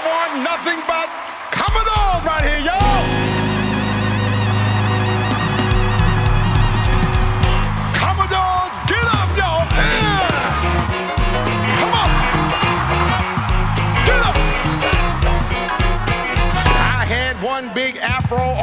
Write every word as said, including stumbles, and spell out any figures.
want nothing but Commodores right here, y'all. Commodores, get up, y'all. Yeah. Come on. Get up. I had one big afro